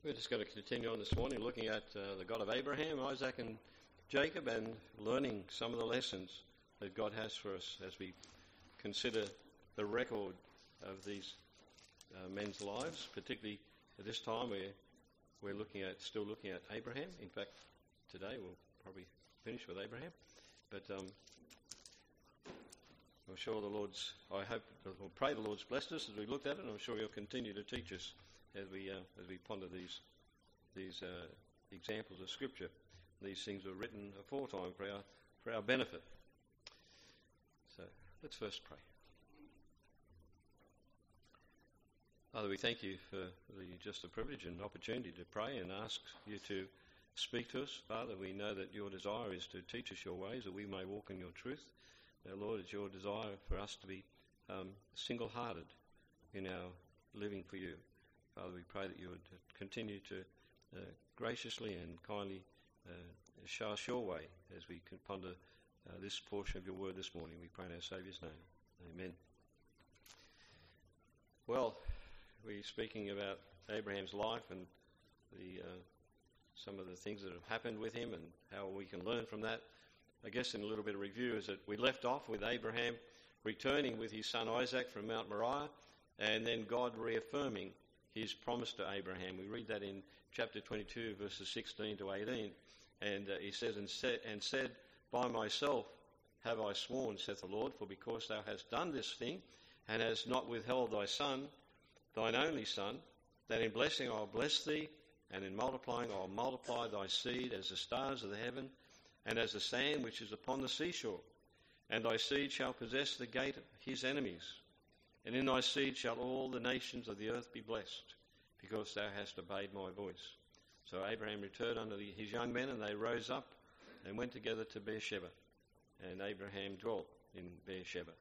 We're just going to continue on this morning looking at the God of Abraham, Isaac and Jacob, and learning some of the lessons that God has for us as we consider the record of these men's lives, particularly at this time we're still looking at Abraham. In fact, today we'll probably finish with Abraham, but I'm sure we'll pray the Lord's blessed us as we looked at it, and I'm sure He'll continue to teach us as we ponder these examples of Scripture. These things were written aforetime for our benefit. So let's first pray. Father, we thank you for the privilege and opportunity to pray and ask you to speak to us. Father, we know that your desire is to teach us your ways, that we may walk in your truth. Now, Lord, it's your desire for us to be single-hearted in our living for you. Father, we pray that you would continue to graciously and kindly show us your way as we can ponder this portion of your word this morning. We pray in our Saviour's name. Amen. Well, we're speaking about Abraham's life and some of the things that have happened with him and how we can learn from that. I guess in a little bit of review is that we left off with Abraham returning with his son Isaac from Mount Moriah, and then God reaffirming his promise to Abraham. We read that in chapter 22, verses 16 to 18. And he says, and said, by myself have I sworn, saith the Lord, for because thou hast done this thing, and hast not withheld thy son, thine only son, that in blessing I'll bless thee, and in multiplying I'll multiply thy seed as the stars of the heaven, and as the sand which is upon the seashore. And thy seed shall possess the gate of his enemies. And in thy seed shall all the nations of the earth be blessed, because thou hast obeyed my voice. So Abraham returned unto his young men, and they rose up and went together to Beersheba. And Abraham dwelt in Beersheba.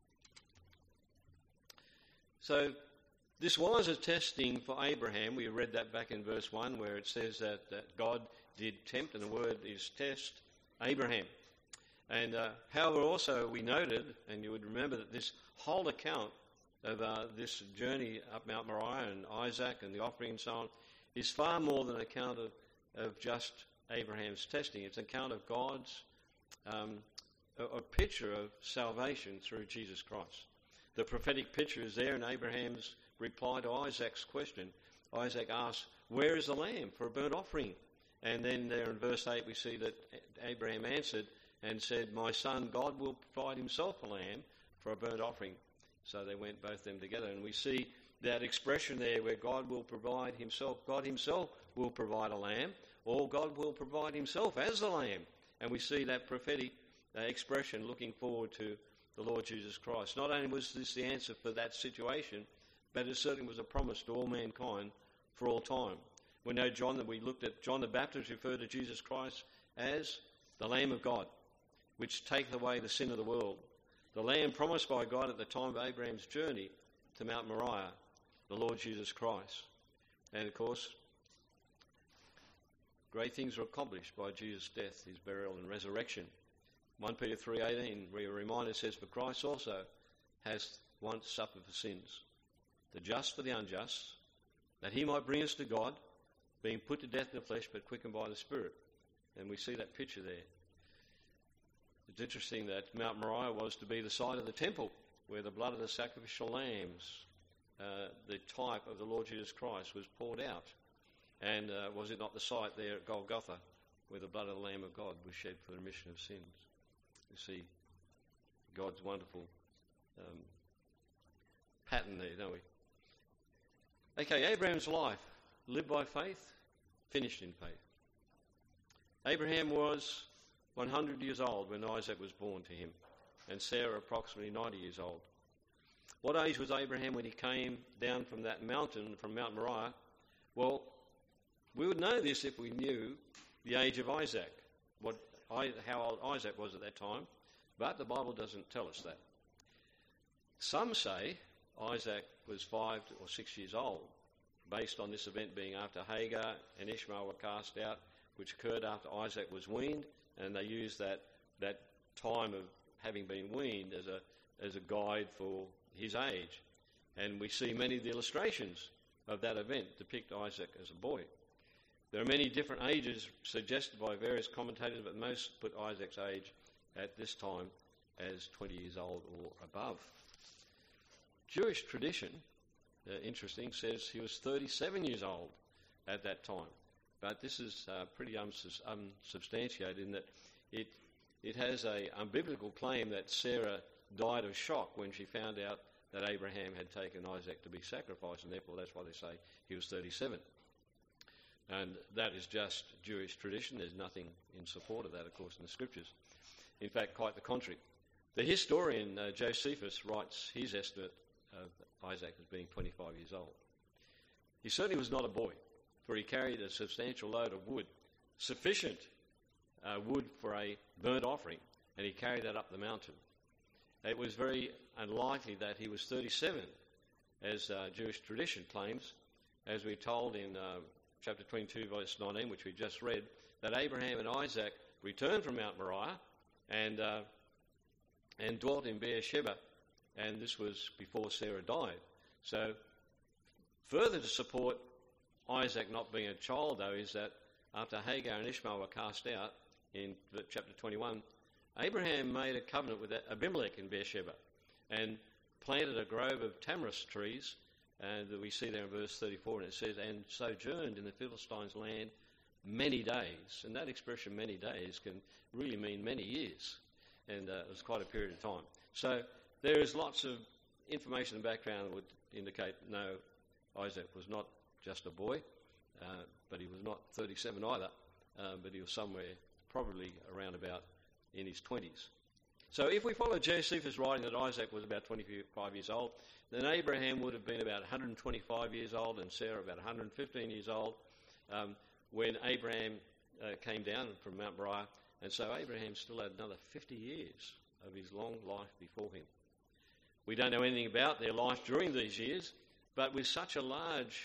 So this was a testing for Abraham. We read that back in verse 1 where it says that God did tempt, and the word is test, Abraham. And however, also we noted, and you would remember that this whole account of this journey up Mount Moriah and Isaac and the offering and so on is far more than an account of just Abraham's testing. It's an account of God's, a picture of salvation through Jesus Christ. The prophetic picture is there in Abraham's reply to Isaac's question. Isaac asks, where is the lamb for a burnt offering? And then there in verse 8 we see that Abraham answered and said, my son, God will provide himself a lamb for a burnt offering. So they went both them together. And we see that expression there where God will provide himself. God himself will provide a lamb, or God will provide himself as the lamb. And we see that prophetic expression looking forward to the Lord Jesus Christ. Not only was this the answer for that situation, but it certainly was a promise to all mankind for all time. We know that we looked at John the Baptist referred to Jesus Christ as the Lamb of God, which taketh away the sin of the world. The Lamb promised by God at the time of Abraham's journey to Mount Moriah, the Lord Jesus Christ. And of course, great things were accomplished by Jesus' death, his burial and resurrection. 1 Peter 3:18, where a reminder says, for Christ also has once suffered for sins, the just for the unjust, that he might bring us to God, being put to death in the flesh, but quickened by the Spirit. And we see that picture there. It's interesting that Mount Moriah was to be the site of the temple, where the blood of the sacrificial lambs, the type of the Lord Jesus Christ, was poured out. And was it not the site there at Golgotha, where the blood of the Lamb of God was shed for the remission of sins? You see God's wonderful pattern there, don't we? Okay, Abraham's life, lived by faith, finished in faith. Abraham was 100 years old when Isaac was born to him, and Sarah approximately 90 years old. What age was Abraham when he came down from that mountain, from Mount Moriah? Well, we would know this if we knew the age of Isaac, how old Isaac was at that time, but the Bible doesn't tell us that. Some say Isaac was 5 or 6 years old, based on this event being after Hagar and Ishmael were cast out, which occurred after Isaac was weaned, and they used that time of having been weaned as a guide for his age. And we see many of the illustrations of that event depict Isaac as a boy. There are many different ages suggested by various commentators, but most put Isaac's age at this time as 20 years old or above. Jewish tradition, interesting, says he was 37 years old at that time. But this is pretty unsubstantiated in that it has a unbiblical claim that Sarah died of shock when she found out that Abraham had taken Isaac to be sacrificed, and therefore that's why they say he was 37. And that is just Jewish tradition. There's nothing in support of that, of course, in the Scriptures. In fact, quite the contrary. The historian Josephus writes his estimate of Isaac as being 25 years old. He certainly was not a boy, for he carried a substantial load of wood, sufficient wood for a burnt offering, and he carried that up the mountain. It was very unlikely that he was 37, as Jewish tradition claims, as we're told in chapter 22, verse 19, which we just read, that Abraham and Isaac returned from Mount Moriah and dwelt in Beersheba, and this was before Sarah died. So, further to support Isaac not being a child, though, is that after Hagar and Ishmael were cast out in chapter 21, Abraham made a covenant with Abimelech in Beersheba and planted a grove of tamarisk trees, and we see there in verse 34, and it says, and sojourned in the Philistines' land many days. And that expression, many days, can really mean many years, and it was quite a period of time. So there is lots of information in the background that would indicate, no, Isaac was not just a boy, but he was not 37 either, but he was somewhere probably around about in his 20s. So if we follow Josephus' writing that Isaac was about 25 years old, then Abraham would have been about 125 years old and Sarah about 115 years old when Abraham came down from Mount Moriah. And so Abraham still had another 50 years of his long life before him. We don't know anything about their life during these years, but with such a large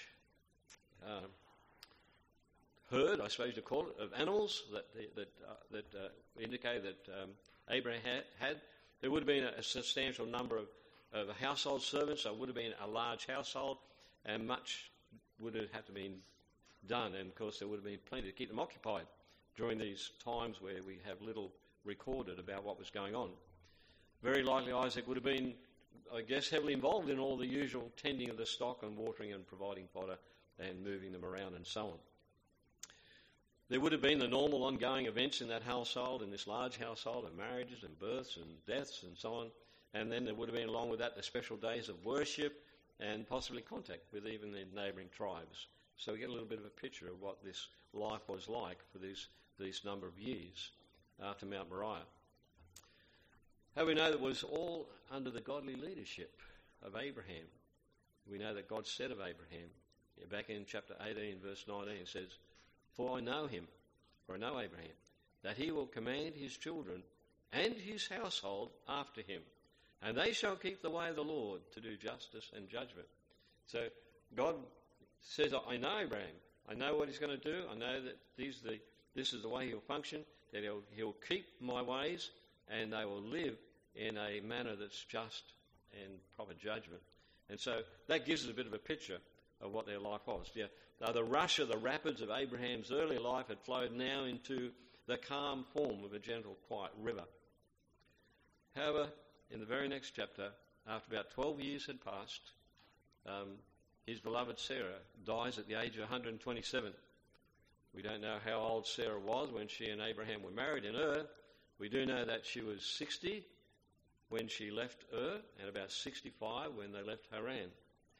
herd, I suppose to call it, of animals that indicate that Abraham had, there would have been a substantial number of household servants, so it would have been a large household, and much would have had to be done, and of course there would have been plenty to keep them occupied during these times where we have little recorded about what was going on. Very likely Isaac would have been, I guess, heavily involved in all the usual tending of the stock and watering and providing fodder and moving them around and so on. There would have been the normal ongoing events in that household, in this large household, of marriages and births and deaths and so on. And then there would have been, along with that, the special days of worship and possibly contact with even the neighbouring tribes. So we get a little bit of a picture of what this life was like for this number of years after Mount Moriah. How we know that it was all under the godly leadership of Abraham. We know that God said of Abraham, back in chapter 18, verse 19, it says, for I know him, for I know Abraham, that he will command his children and his household after him, and they shall keep the way of the Lord to do justice and judgment. So God says, I know Abraham. I know what he's going to do. I know that this is the way he'll function, that he'll keep my ways, and they will live in a manner that's just and proper judgment. And so that gives us a bit of a picture of what their life was. Yeah, the rush of the rapids of Abraham's early life had flowed now into the calm form of a gentle, quiet river. However, in the very next chapter, after about 12 years had passed, his beloved Sarah dies at the age of 127. We don't know how old Sarah was when she and Abraham were married in Ur. We do know that she was 60 when she left Ur and about 65 when they left Haran.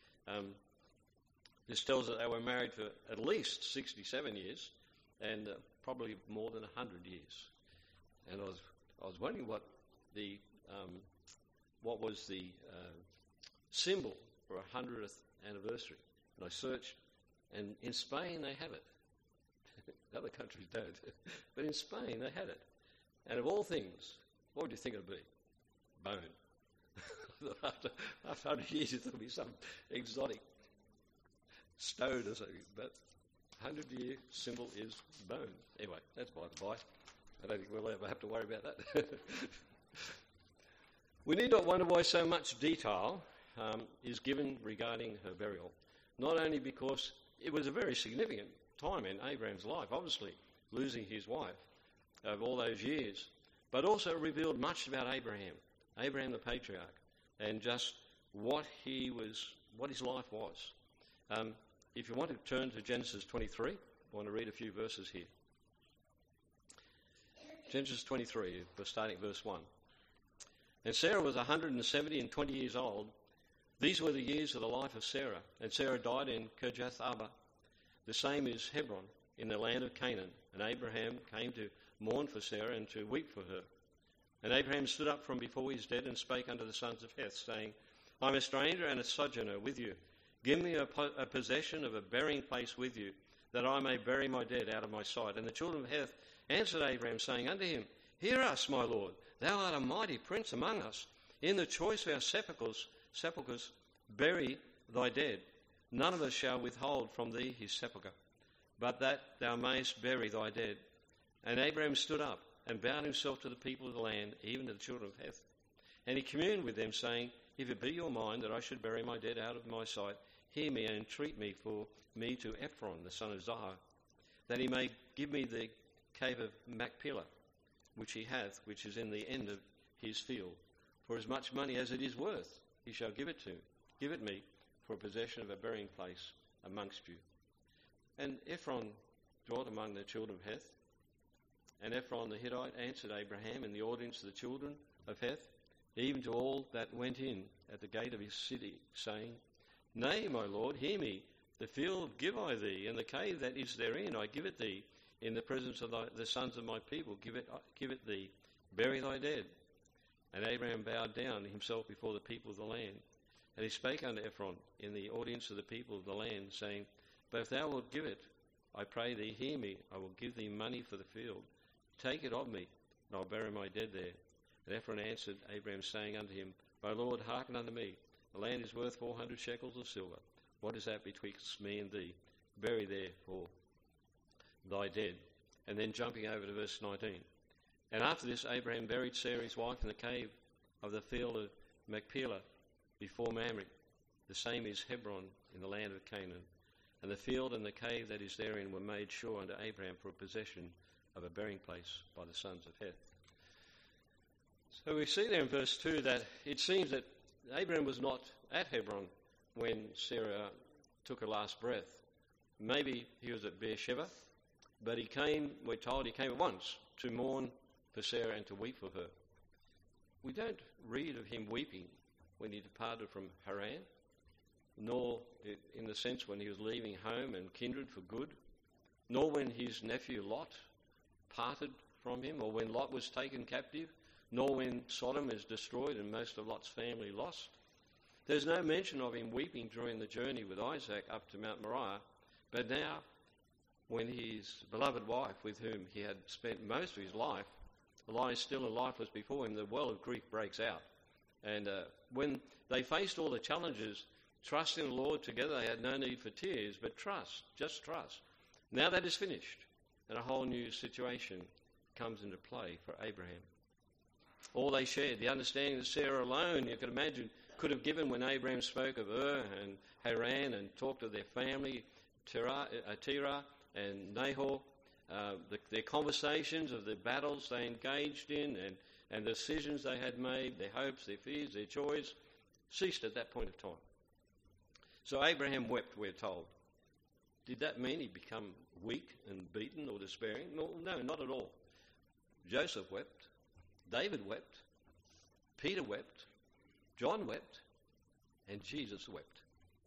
This tells that they were married for at least 67 years and probably more than 100 years. And I was wondering what was the symbol for 100th anniversary. And I searched, and in Spain they have it. Other countries don't. But in Spain they had it. And of all things, what would you think it would be? Bone. after 100 years it will be some exotic stone or something, but 100-year symbol is bone. Anyway, that's by the by. I don't think we'll ever have to worry about that. We need not wonder why so much detail is given regarding her burial. not only because it was a very significant time in Abraham's life, obviously, losing his wife of all those years, but also revealed much about Abraham the patriarch, and just what his life was. If you want to turn to Genesis 23, I want to read a few verses here. Genesis 23, starting at verse 1. And Sarah was 170 and 20 years old. These were the years of the life of Sarah. And Sarah died in Kirjath Arba. The same is Hebron, in the land of Canaan. And Abraham came to mourn for Sarah and to weep for her. And Abraham stood up from before his dead and spake unto the sons of Heth, saying, I am a stranger and a sojourner with you. Give me a possession of a burying place with you, that I may bury my dead out of my sight. And the children of Heth answered Abraham, saying unto him, Hear us, my lord, thou art a mighty prince among us. In the choice of our sepulchres bury thy dead. None of us shall withhold from thee his sepulchre, but that thou mayest bury thy dead. And Abraham stood up and bowed himself to the people of the land, even to the children of Heth. And he communed with them, saying, If it be your mind that I should bury my dead out of my sight, hear me and entreat me for me to Ephron, the son of Zohar, that he may give me the cave of Machpelah, which he hath, which is in the end of his field. For as much money as it is worth, he shall give it me for a possession of a burying place amongst you. And Ephron dwelt among the children of Heth. And Ephron the Hittite answered Abraham in the audience of the children of Heth, even to all that went in at the gate of his city, saying, Nay, my lord, hear me. The field give I thee, and the cave that is therein I give it thee. In the presence of the sons of my people give it thee. Bury thy dead. And Abraham bowed down himself before the people of the land. And he spake unto Ephron in the audience of the people of the land, saying, But if thou wilt give it, I pray thee, hear me. I will give thee money for the field. Take it of me, and I'll bury my dead there. And Ephron answered Abraham, saying unto him, My lord, hearken unto me. The land is worth 400 shekels of silver. What is that betwixt me and thee? Bury therefore thy dead. And then jumping over to verse 19. And after this, Abraham buried Sarah his wife in the cave of the field of Machpelah before Mamre. The same is Hebron in the land of Canaan. And the field and the cave that is therein were made sure unto Abraham for a possession of a burying place by the sons of Heth. So we see there in verse 2 that it seems that Abraham was not at Hebron when Sarah took her last breath. Maybe he was at Beersheba, but we're told he came at once to mourn for Sarah and to weep for her. We don't read of him weeping when he departed from Haran, nor in the sense when he was leaving home and kindred for good, nor when his nephew Lot parted from him, or when Lot was taken captive, nor when Sodom is destroyed and most of Lot's family lost. There's no mention of him weeping during the journey with Isaac up to Mount Moriah, but now, when his beloved wife, with whom he had spent most of his life, lies still and lifeless before him, the well of grief breaks out. And when they faced all the challenges, trust in the Lord together, they had no need for tears, but trust, just trust. Now that is finished, and a whole new situation comes into play for Abraham. All they shared, the understanding that Sarah alone, you can imagine, could have given when Abraham spoke of and Haran and talked of their family, Terah and Nahor, their conversations of the battles they engaged in and the decisions they had made, their hopes, their fears, their joys, ceased at that point of time. So Abraham wept, we're told. Did that mean he become weak and beaten or despairing? No, not at all. Joseph wept. David wept. Peter wept. John wept. And Jesus wept.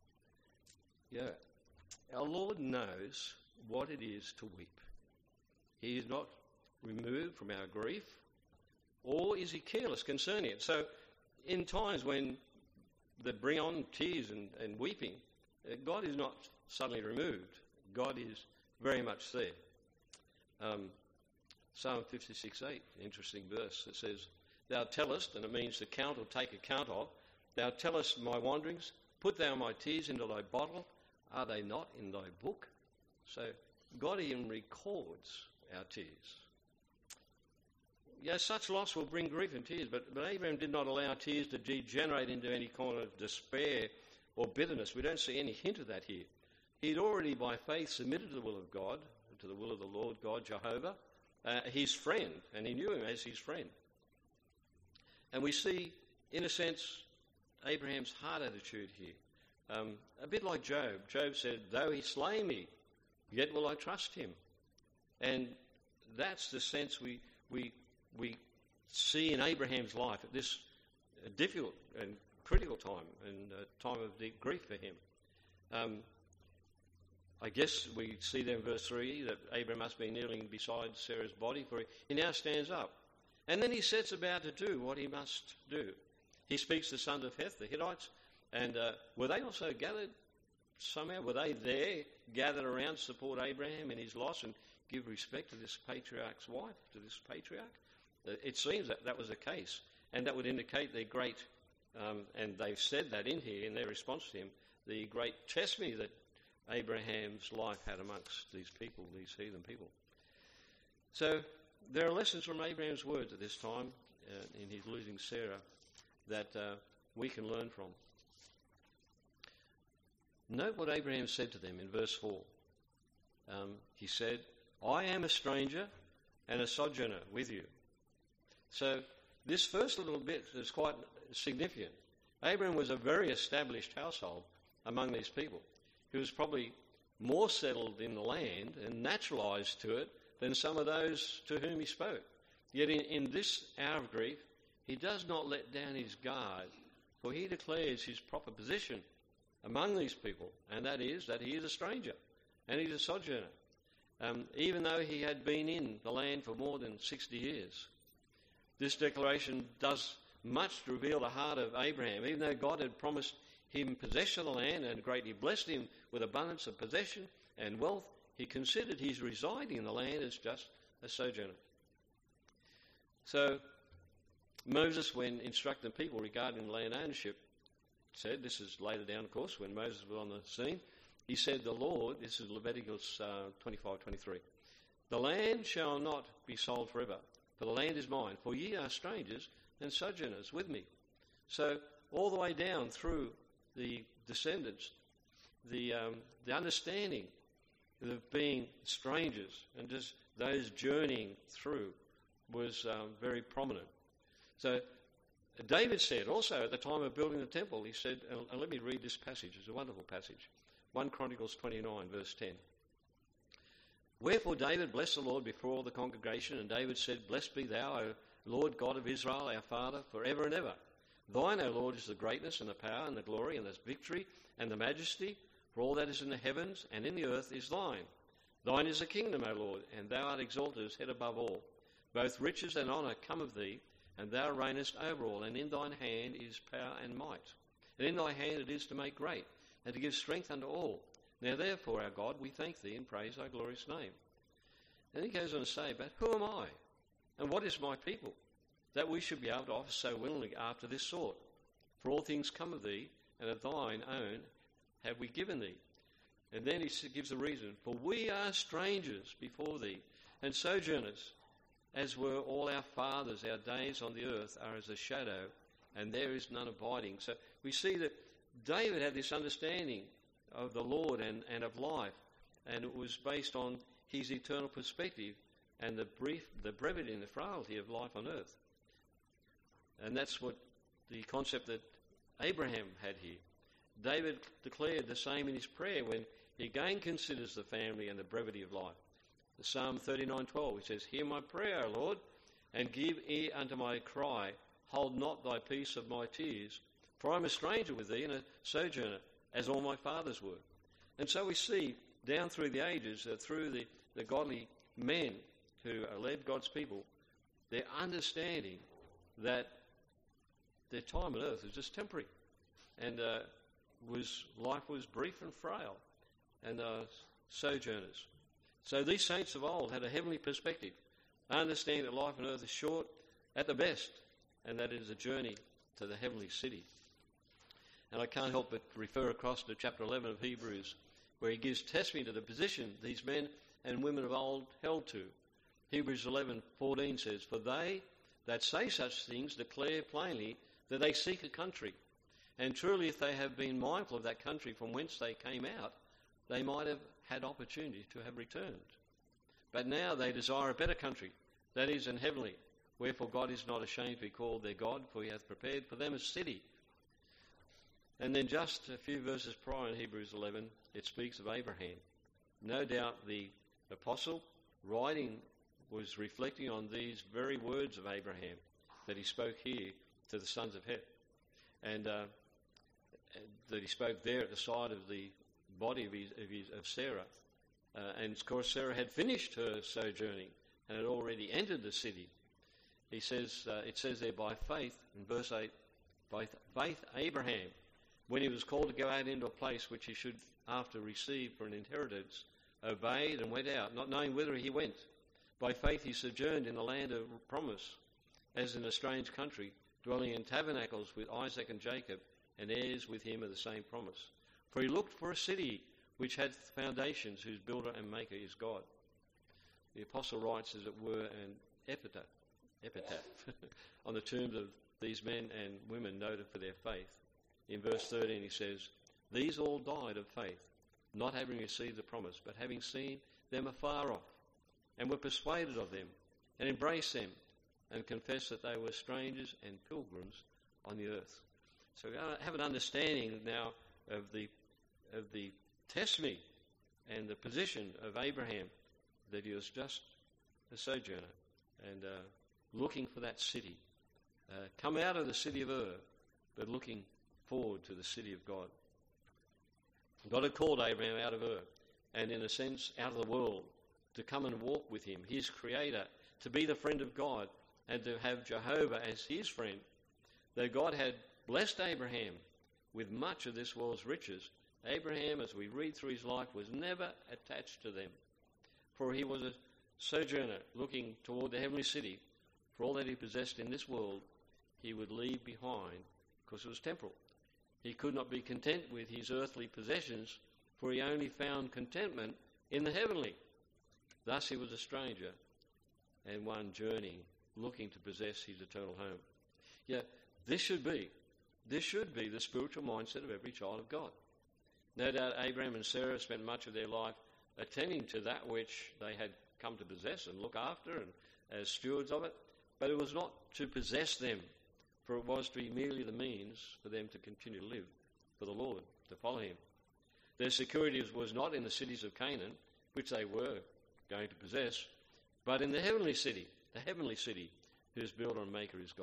Yeah. Our Lord knows what it is to weep. He is not removed from our grief, or is he careless concerning it. So in times when they bring on tears and weeping, God is not suddenly removed. God is very much there. Psalm 56:8, interesting verse, that says, Thou tellest, and it means to count or take account of, Thou tellest my wanderings, put thou my tears into thy bottle, are they not in thy book? So God even records our tears. Yes, such loss will bring grief and tears, but Abraham did not allow tears to degenerate into any kind of despair or bitterness. We don't see any hint of that here. He'd already by faith submitted to the will of God, to the will of the Lord God Jehovah, his friend, and he knew him as his friend. And we see, in a sense, Abraham's heart attitude here. A bit like Job. Job said, though he slay me, yet will I trust him. And that's the sense we see in Abraham's life at this difficult and critical time, and a time of deep grief for him. I guess we see there in verse 3 that Abraham must be kneeling beside Sarah's body, for he now stands up. And then he sets about to do what he must do. He speaks to the sons of Heth, the Hittites, and were they also gathered somehow? Were they there, gathered around to support Abraham in his loss and give respect to this patriarch's wife, to this patriarch? It seems that was the case, and that would indicate their great, and they've said that in here in their response to him, the great testimony that Abraham's life had amongst these people, these heathen people. So there are lessons from Abraham's words at this time in his losing Sarah that we can learn from. Note what Abraham said to them in verse 4. He said, I am a stranger and a sojourner with you. So this first little bit is quite significant. Abraham was a very established household among these people. He was probably more settled in the land and naturalised to it than some of those to whom he spoke. Yet in this hour of grief, he does not let down his guard, for he declares his proper position among these people, and that is that he is a stranger and he's a sojourner, even though he had been in the land for more than 60 years. This declaration does much to reveal the heart of Abraham. Even though God had promised him possession of the land and greatly blessed him with abundance of possession and wealth, he considered his residing in the land as just a sojourner. So Moses, when instructing the people regarding land ownership, said, this is later down, of course, when Moses was on the scene, he said, the Lord, this is Leviticus 25:23, the land shall not be sold forever, for the land is mine, for ye are strangers and sojourners with me. So all the way down through the descendants, the understanding of being strangers and just those journeying through was very prominent. So David said also at the time of building the temple, he said, and let me read this passage, it's a wonderful passage, 1 Chronicles 29 verse 10. Wherefore David blessed the Lord before all the congregation, and David said, Blessed be thou, O Lord God of Israel, our Father, for ever and ever. Thine, O Lord, is the greatness and the power and the glory and the victory and the majesty, for all that is in the heavens and in the earth is thine. Thine is the kingdom, O Lord, and thou art exalted as head above all. Both riches and honour come of thee, and thou reignest over all, and in thine hand is power and might. And in thy hand it is to make great, and to give strength unto all. Now therefore, our God, we thank thee and praise thy glorious name. And he goes on to say, but who am I, and what is my people, that we should be able to offer so willingly after this sort? For all things come of thee, and of thine own have we given thee. And then he gives the reason, for we are strangers before thee, and sojourners, as were all our fathers. Our days on the earth are as a shadow, and there is none abiding. So we see that David had this understanding of the Lord and of life, and it was based on his eternal perspective and the brevity and the frailty of life on earth. And that's what the concept that Abraham had here. David declared the same in his prayer when he again considers the family and the brevity of life. The Psalm 39:12, he says, Hear my prayer, O Lord, and give ear unto my cry. Hold not thy peace of my tears, for I am a stranger with thee and a sojourner, as all my fathers were. And so we see down through the ages, through the godly men who led God's people, their understanding that their time on earth was just temporary, and life was brief and frail, and sojourners. So these saints of old had a heavenly perspective, understanding that life on earth is short at the best, and that it is a journey to the heavenly city. And I can't help but refer across to chapter 11 of Hebrews, where he gives testimony to the position these men and women of old held to. Hebrews 11:14 says, For they that say such things declare plainly that they seek a country. And truly, if they have been mindful of that country from whence they came out, they might have had opportunity to have returned. But now they desire a better country, that is, an heavenly. Wherefore God is not ashamed to be called their God, for he hath prepared for them a city. And then just a few verses prior in Hebrews 11, it speaks of Abraham. No doubt the apostle writing was reflecting on these very words of Abraham that he spoke here to the sons of Heth, and that he spoke there at the side of the body of Sarah. And of course Sarah had finished her sojourning and had already entered the city. It says there, by faith, in verse 8, by faith Abraham, when he was called to go out into a place which he should after receive for an inheritance, obeyed and went out, not knowing whither he went. By faith he sojourned in the land of promise, as in a strange country, dwelling in tabernacles with Isaac and Jacob, and heirs with him of the same promise. For he looked for a city which had foundations, whose builder and maker is God. The apostle writes, as it were, an epitaph on the tombs of these men and women noted for their faith. In verse 13 he says, these all died of faith, not having received the promise, but having seen them afar off, and were persuaded of them, and embraced them, and confessed that they were strangers and pilgrims on the earth. So we have an understanding now of the testimony and the position of Abraham, that he was just a sojourner and looking for that city. Come out of the city of Ur, but looking forward to the city of God. God had called Abraham out of Ur, and in a sense out of the world, to come and walk with him, his creator, to be the friend of God, and to have Jehovah as his friend. Though God had blessed Abraham with much of this world's riches, Abraham, as we read through his life, was never attached to them. For he was a sojourner looking toward the heavenly city. For all that he possessed in this world, he would leave behind, because it was temporal. He could not be content with his earthly possessions, for he only found contentment in the heavenly. Thus he was a stranger and one journeying, looking to possess his eternal home. Yeah, this should be the spiritual mindset of every child of God. No doubt Abraham and Sarah spent much of their life attending to that which they had come to possess and look after, and as stewards of it, but it was not to possess them, for it was to be merely the means for them to continue to live for the Lord, to follow him. Their security was not in the cities of Canaan, which they were going to possess, but in the heavenly city, whose builder and maker is God.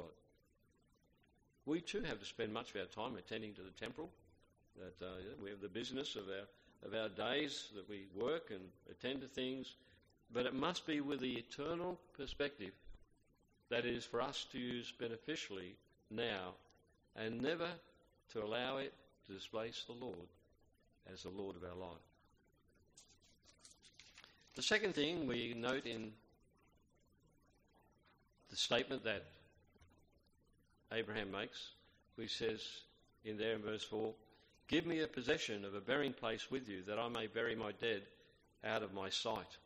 We too have to spend much of our time attending to the temporal. That we have the business of our days, that we work and attend to things, but it must be with the eternal perspective that is for us to use beneficially now, and never to allow it to displace the Lord as the Lord of our life. The second thing we note in the statement that Abraham makes, he says in there in verse 4, give me a possession of a burying place with you, that I may bury my dead out of my sight.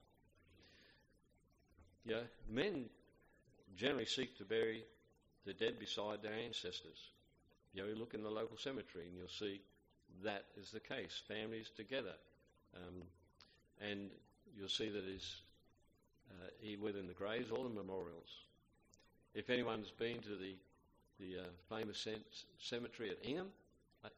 Yeah, men generally seek to bury the dead beside their ancestors. You look in the local cemetery and you'll see that is the case, families together. And you'll see that is within the graves or the memorials. If anyone's been to the famous cemetery at Ingham, up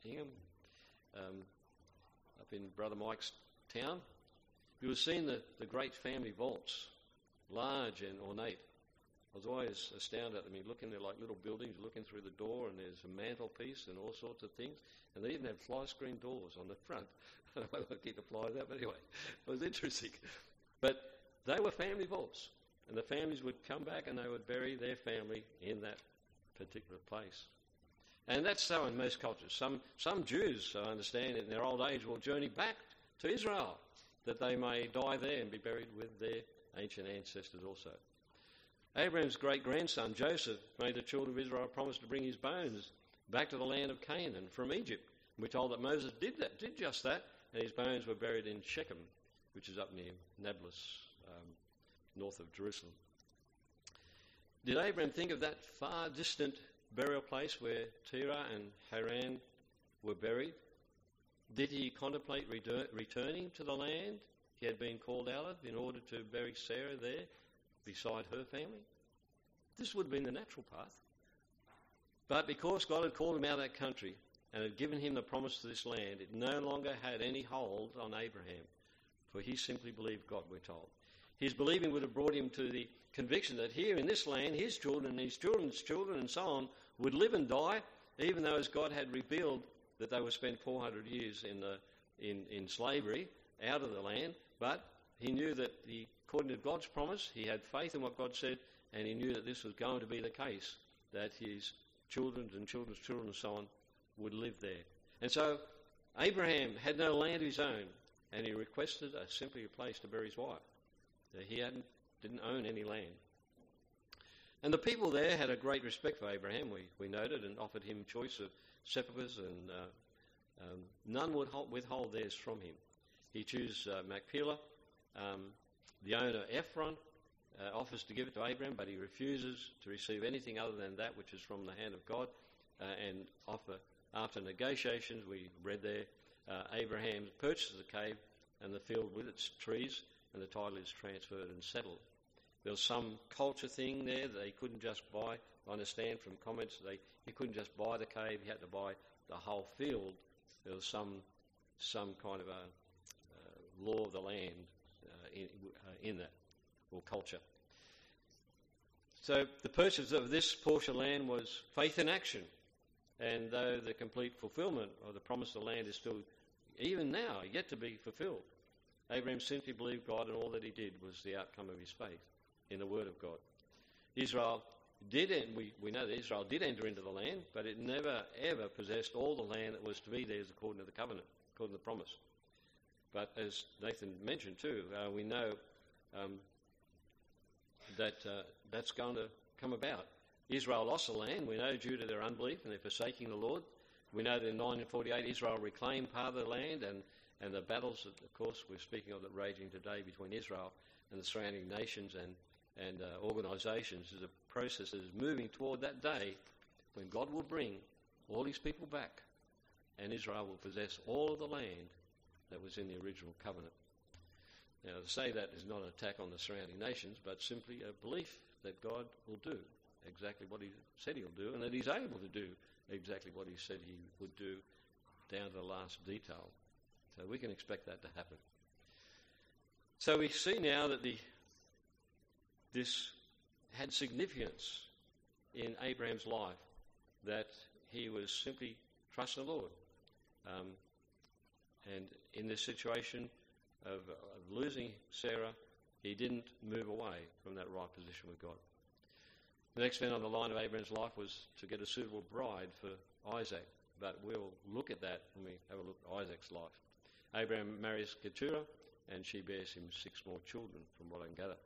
in Brother Mike's town, you have seen the great family vaults, large and ornate. I was always astounded at them. You look in there like little buildings, looking through the door, and there's a mantelpiece and all sorts of things. And they even have fly screen doors on the front. I don't know whether I keep the flies out, but anyway, it was interesting. But they were family vaults, and the families would come back and they would bury their family in that particular place. And that's so in most cultures. Some Jews, I understand, in their old age will journey back to Israel, that they may die there and be buried with their ancient ancestors also. Abraham's great-grandson, Joseph, made the children of Israel promise to bring his bones back to the land of Canaan from Egypt. We're told that Moses did just that, and his bones were buried in Shechem, which is up near Nablus, north of Jerusalem. Did Abraham think of that far distant burial place where Terah and Haran were buried. Did he contemplate returning to the land he had been called out of in order to bury Sarah there beside her family? This would have been the natural path. But because God had called him out of that country and had given him the promise to this land, it no longer had any hold on Abraham, for he simply believed God, we're told. His believing would have brought him to the conviction that here in this land, his children and his children's children and so on would live and die, even though as God had revealed that they would spend 400 years in slavery out of the land. But he knew that according to God's promise, he had faith in what God said, and he knew that this was going to be the case, that his children and children's children and so on would live there. And so Abraham had no land of his own, and he requested simply a place to bury his wife. He didn't own any land. And the people there had a great respect for Abraham, we noted, and offered him choice of sepulchres, and none would withhold theirs from him. He chose Machpelah. The owner, Ephron, offers to give it to Abraham, but he refuses to receive anything other than that which is from the hand of God. And after negotiations, we read there, Abraham purchases the cave and the field with its trees, and the title is transferred and settled. There was some culture thing there that they couldn't just buy. I understand from comments he couldn't just buy the cave, he had to buy the whole field. There was some kind of a law of the land in that, or culture. So the purchase of this portion of land was faith in action. And though the complete fulfillment of the promise of the land is still, even now, yet to be fulfilled, Abraham simply believed God, and all that he did was the outcome of his faith in the word of God. Israel did, and we know that Israel did enter into the land, but it never ever possessed all the land that was to be theirs according to the covenant, according to the promise. But as Nathan mentioned too, we know that that's going to come about. Israel lost the land, we know, due to their unbelief and their forsaking the Lord. We know that in 1948 Israel reclaimed part of the land, and the battles, of course, we're speaking of that raging today between Israel and the surrounding nations and organisations is a process that is moving toward that day when God will bring all his people back, and Israel will possess all of the land that was in the original covenant. Now, to say that is not an attack on the surrounding nations, but simply a belief that God will do exactly what he said he'll do, and that he's able to do exactly what he said he would do down to the last detail. So we can expect that to happen. So we see now that this had significance in Abraham's life, that he was simply trusting the Lord. And in this situation of losing Sarah, he didn't move away from that right position with God. The next thing on the line of Abraham's life was to get a suitable bride for Isaac, but we'll look at that when we have a look at Isaac's life. Abraham marries Keturah, and she bears him 6 more children, from what I can gather.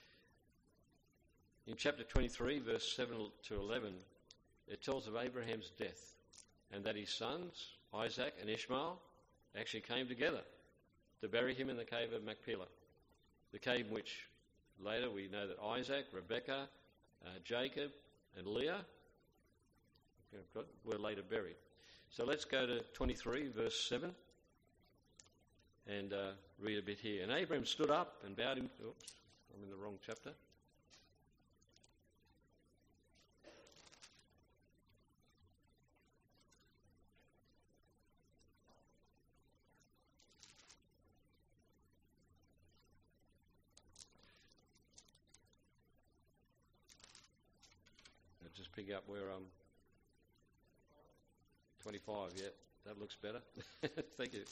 In chapter 23, verse 7 to 11, it tells of Abraham's death, and that his sons, Isaac and Ishmael, actually came together to bury him in the cave of Machpelah, the cave in which later we know that Isaac, Rebekah, Jacob and Leah were later buried. So let's go to 23, verse 7, and read a bit here. And Abraham stood up and bowed him. Oops, I'm in the wrong chapter. Just pick up where 25, yeah, that looks better. Thank you.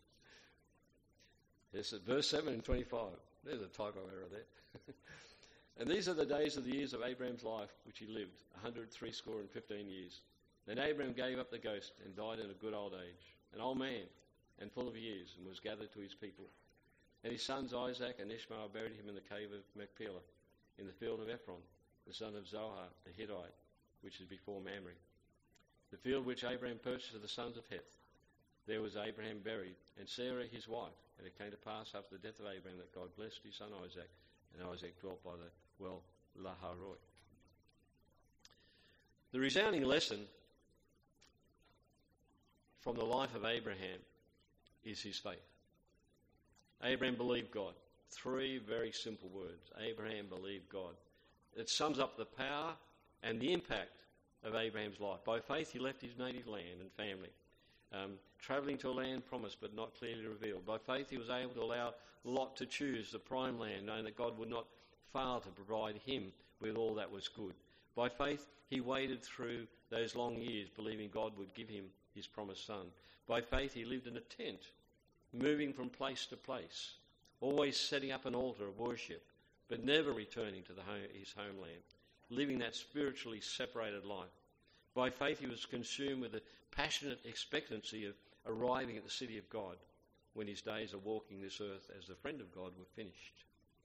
Yes, verse 7 and 25. There's a typo error there. And these are the days of the years of Abraham's life, which he lived, 115 years. Then Abraham gave up the ghost and died in a good old age, an old man and full of years, and was gathered to his people. And his sons Isaac and Ishmael buried him in the cave of Machpelah, in the field of Ephron, the son of Zohar the Hittite, which is before Mamre, the field which Abraham purchased of the sons of Heth. There was Abraham buried, and Sarah his wife. And it came to pass after the death of Abraham that God blessed his son Isaac, and Isaac dwelt by the well Lahairoi. The resounding lesson from the life of Abraham is his faith. Abraham believed God. 3 very simple words. Abraham believed God. It sums up the power and the impact of Abraham's life. By faith he left his native land and family, travelling to a land promised but not clearly revealed. By faith he was able to allow Lot to choose the prime land, knowing that God would not fail to provide him with all that was good. By faith he waited through those long years, believing God would give him his promised son. By faith he lived in a tent, moving from place to place, always setting up an altar of worship, but never returning to his homeland, living that spiritually separated life. By faith he was consumed with a passionate expectancy of arriving at the city of God when his days of walking this earth as a friend of God were finished.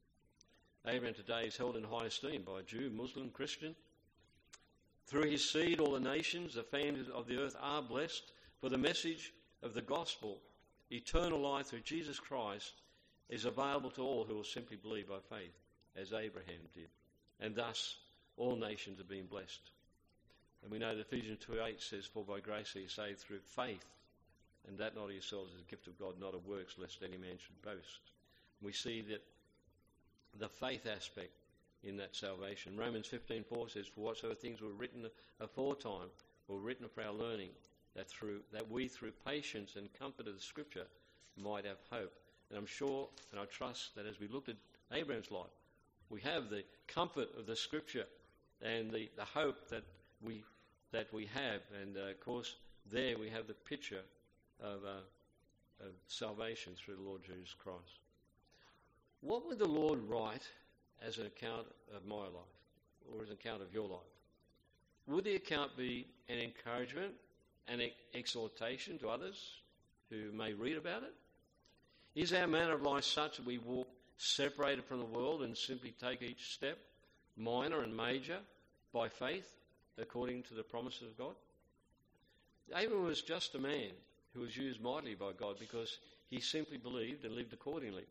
Abraham today is held in high esteem by Jew, Muslim, Christian. Through his seed, all the nations, the families of the earth are blessed, for the message of the gospel, eternal life through Jesus Christ, is available to all who will simply believe by faith, as Abraham did. And thus, all nations are being blessed. And we know that Ephesians 2:8 says, "For by grace are you saved through faith, and that not of yourselves is a gift of God, not of works, lest any man should boast." And we see that the faith aspect in that salvation. Romans 15:4 says, "For whatsoever things were written aforetime were written for our learning, that we through patience and comfort of the Scripture might have hope." And I'm sure and I trust that as we looked at Abraham's life, we have the comfort of the Scripture and the hope that we have. And of course, there we have the picture of salvation through the Lord Jesus Christ. What would the Lord write as an account of my life, or as an account of your life? Would the account be an encouragement and exhortation to others who may read about it? Is our manner of life such that we walk separated from the world and simply take each step, minor and major, by faith, according to the promises of God? Abraham was just a man who was used mightily by God because he simply believed and lived accordingly.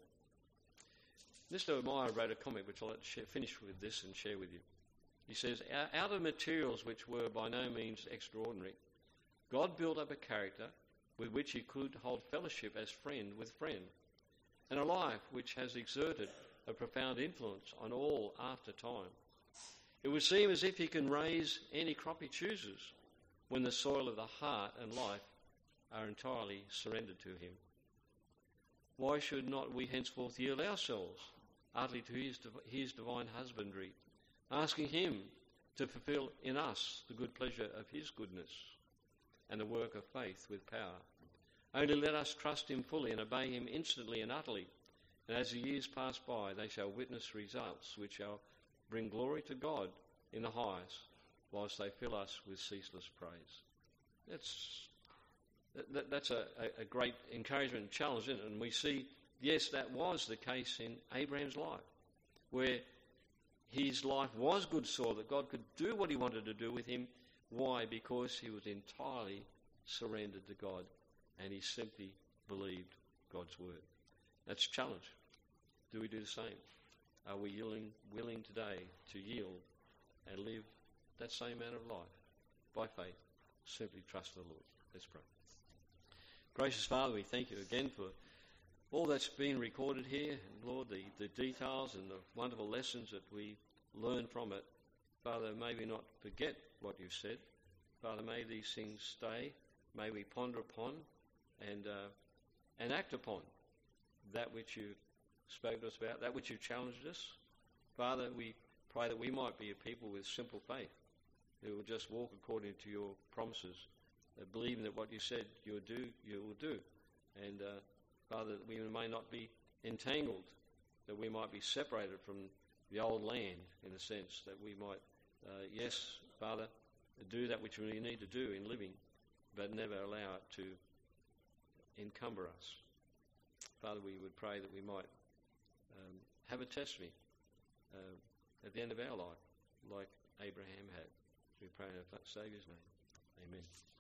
Mr. Meyer wrote a comment which I'll let finish with this and share with you. He says, "Out of materials which were by no means extraordinary, God built up a character with which he could hold fellowship as friend with friend, and a life which has exerted a profound influence on all after time. It would seem as if he can raise any crop he chooses when the soil of the heart and life are entirely surrendered to him. Why should not we henceforth yield ourselves utterly to his divine husbandry, asking him to fulfill in us the good pleasure of his goodness and the work of faith with power? Only let us trust him fully and obey him instantly and utterly, and as the years pass by, they shall witness results which shall bring glory to God in the highest, whilst they fill us with ceaseless praise." That's a great encouragement and challenge, isn't it? And we see, yes, that was the case in Abraham's life, where his life was good soil, that God could do what he wanted to do with him. Why? Because he was entirely surrendered to God, and he simply believed God's word. That's a challenge. Do we do the same? Are we willing today to yield and live that same manner of life by faith? Simply trust the Lord. Let's pray. Gracious Father, we thank you again for all that's been recorded here, and Lord, the details and the wonderful lessons that we learn from it. Father, may we not forget what you've said. Father, may these things stay. May we ponder upon and act upon that which you spoke to us about, that which you challenged us. Father, we pray that we might be a people with simple faith, who will just walk according to your promises, believing that what you said you will do. And Father, that we may not be entangled, that we might be separated from the old land, in a sense, that we might, yes, Father, do that which we need to do in living, but never allow it to encumber us. Father, we would pray that we might have a testimony at the end of our life, like Abraham had. We pray in our Saviour's name. Amen.